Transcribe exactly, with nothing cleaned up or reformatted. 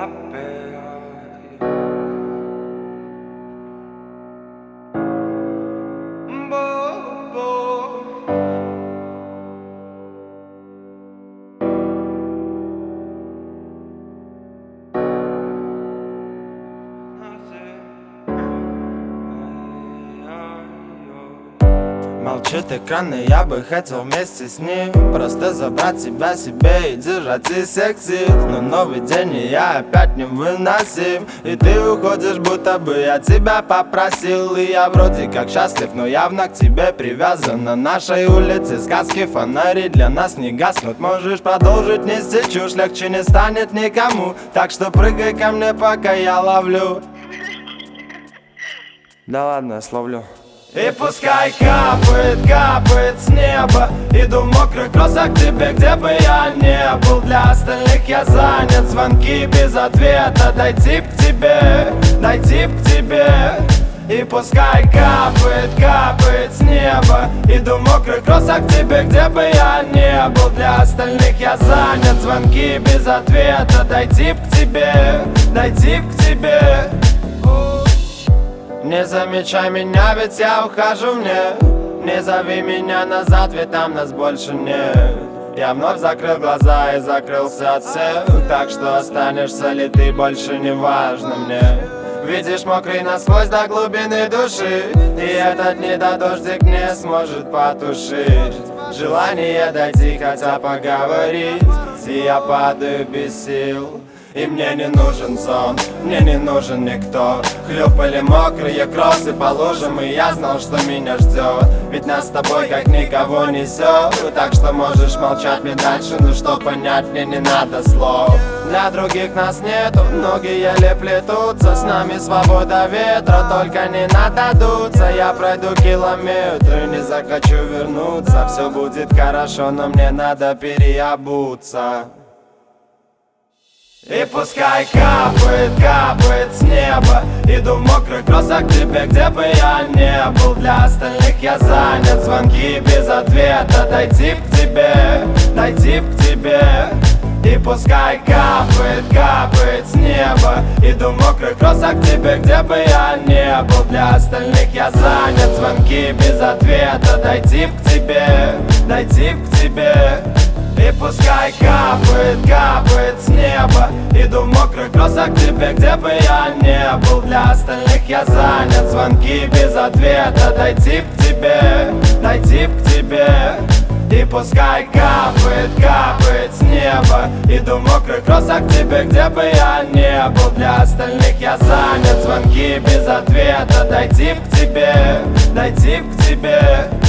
Молчит экран, и я бы хотел вместе с ним просто забрать тебя себе и держать из всех сил. Но новый день, и я опять невыносим, и ты уходишь, будто бы я тебя попросил. И я вроде как счастлив, но явно к тебе привязан. На нашей улице сказки, фонари для нас не гаснут. Можешь продолжить нести чушь, легче не станет никому. Так что прыгай ко мне, пока я ловлю. Да ладно, я словлю. И пускай капает, капает с неба. Иду в мокрых кроссах к тебе, где бы я не был. Для остальных я занят, звонки без ответа. Дойти к тебе, дойти к тебе. И пускай капает, капает с неба. Иду в мокрых кроссах к тебе, где бы я не был. Для остальных я занят, звонки без ответа. Дойти к тебе, дойти к тебе. Не замечай меня, ведь я ухожу мне. Не зови меня назад, ведь там нас больше нет. Я вновь закрыл глаза и закрылся от всех. Так что останешься ли ты, больше не важно мне. Видишь, мокрый насквозь до глубины души, и этот недодождик не сможет потушить желание дойти, хотя поговорить. И я падаю без сил, и мне не нужен сон, мне не нужен никто. Хлюпали мокрые кроссы по лужам, и я знал, что меня ждет. Ведь нас с тобой как никого несет. Так что можешь молчать мне дальше, но что понять мне не надо слов. Для других нас нету, ноги еле плетутся. С нами свобода ветра, только не надо дуться. Я пройду километры, не захочу вернуться. Все будет хорошо, но мне надо переобуться. И пускай капает, капает с неба. Иду в мокрых кроссах к тебе, где бы я не был. Для остальных я занят, звонки без ответа. Дойти к тебе, дойти к тебе. И пускай капает, капает с неба. Иду в мокрых кроссах к тебе, где бы я не был. Для остальных я занят, звонки без ответа. Дойти к тебе, дойти к тебе. И пускай капает, капает с неба. Иду в мокрых кроссах к тебе, где бы я не был. Для остальных я занят, звонки без ответа. Дойти к тебе, дойти к тебе. И пускай капает, капает с неба. Иду в мокрых кроссах к тебе, где бы я не был. Для остальных я занят, звонки без ответа. Дойти к тебе, дойти к тебе.